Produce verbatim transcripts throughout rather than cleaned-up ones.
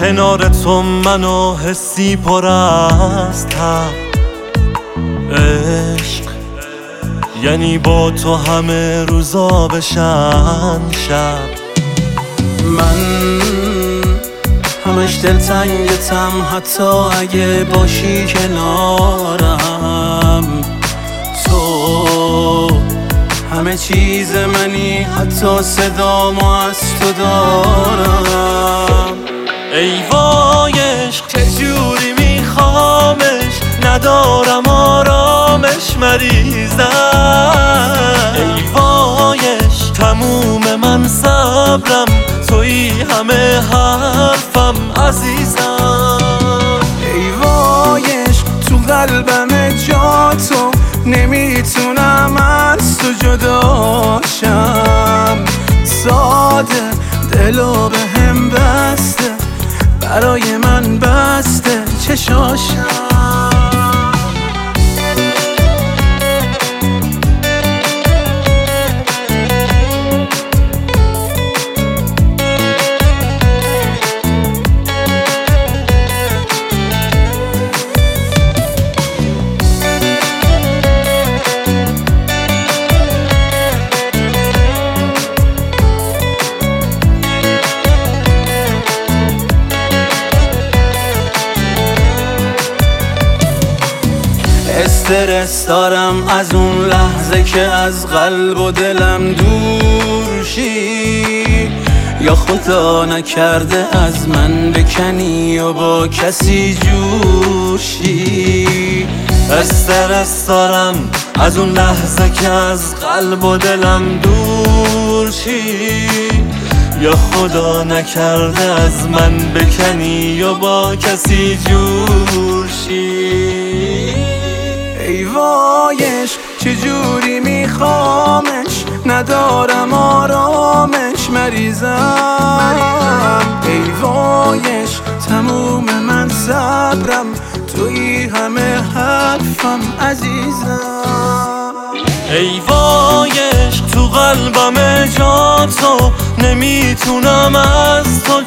کنار تو منو حسی پر از تب. عشق یعنی با تو همه روزا بشن شب. من همش دلتنگتم حتی اگه باشی کنارم. تو همه چیز منی حتی صدامو از تو دارم. ای وای عشق چجوری میخوامش، ندارم آرامش مریضم. ای وای عشق تموم من صبرم، تویی همه حرفم عزیزم. ای وای عشق تو قلبم جا تو، نمیتونم از تو جداشم. ساده دلو به هم بسته، برای من بسته چشاشم. استرس دارم از اون لحظه که از قلب و دلم دور شی، یا خدا نکرده از من بکنی و با کسی جوشی. استرس دارم از اون لحظه که از قلب و دلم دور شی، یا خدا نکرده از من بکنی و با کسی جوشی. ای وای عشق چجوری میخوامش، ندارم آرامش مریضم. ای وای عشق تموم من صبرم، تویی همه حرفم عزیزم. ای وای عشق تو قلبم جا تو، نمیتونم از تو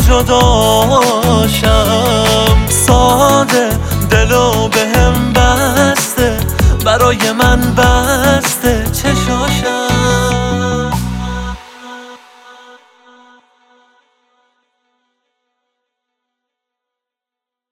جداشم. ساده دلو به هم بسته، برای من بسته